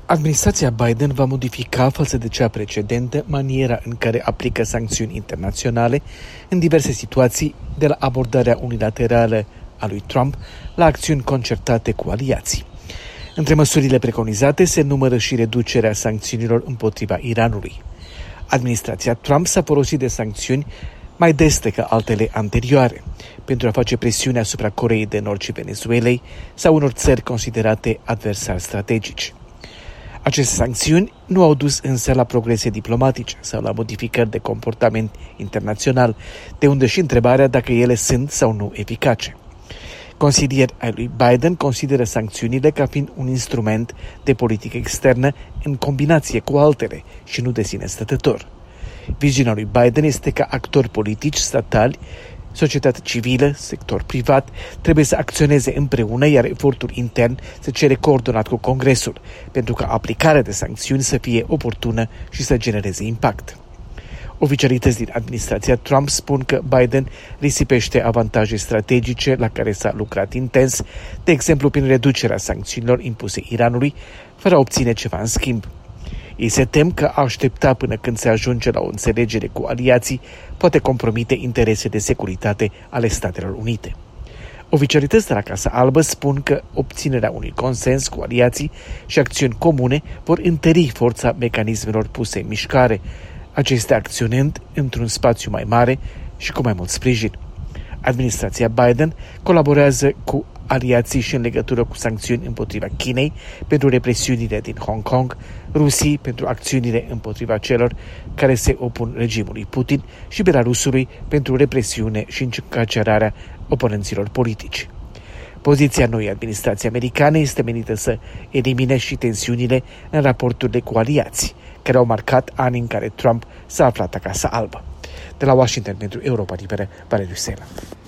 Administrația Biden va modifica față de cea precedentă maniera în care aplică sancțiuni internaționale în diverse situații, de la abordarea unilaterală a lui Trump la acțiuni concertate cu aliații. Între măsurile preconizate se numără și reducerea sancțiunilor împotriva Iranului. Administrația Trump s-a folosit de sancțiuni mai des decât altele anterioare pentru a face presiune asupra Coreei de Nord și Venezuelei sau unor țări considerate adversari strategici. Aceste sancțiuni nu au dus însă la progrese diplomatice sau la modificări de comportament internațional, de unde și întrebarea dacă ele sunt sau nu eficace. Consilieri ai lui Biden consideră sancțiunile ca fiind un instrument de politică externă în combinație cu altele și nu de sine stătător. Viziunea lui Biden este că actori politici, statali, societate civilă, sector privat, trebuie să acționeze împreună, iar efortul intern să cere coordonat cu Congresul, pentru ca aplicarea de sancțiuni să fie oportună și să genereze impact. Oficialități din administrația Trump spun că Biden risipește avantaje strategice la care s-a lucrat intens, de exemplu prin reducerea sancțiunilor impuse Iranului, fără a obține ceva în schimb. Ei se tem că a aștepta până când se ajunge la o înțelegere cu aliații poate compromite interese de securitate ale Statelor Unite. Oficialități de la Casa Albă spun că obținerea unui consens cu aliații și acțiuni comune vor întări forța mecanismelor puse în mișcare, acestea acționând într-un spațiu mai mare și cu mai mult sprijin. Administrația Biden colaborează cu aliații și în legătură cu sancțiuni împotriva Chinei pentru represiunile din Hong Kong, Rusiei pentru acțiunile împotriva celor care se opun regimului Putin și Belarusului pentru represiune și încarcerarea oponenților politici. Poziția noii administrații americane este menită să elimine și tensiunile în raporturile cu aliații, care au marcat ani în care Trump s-a aflat la Casa Albă. De la Washington pentru Europa Liberă, Valeriu Sela.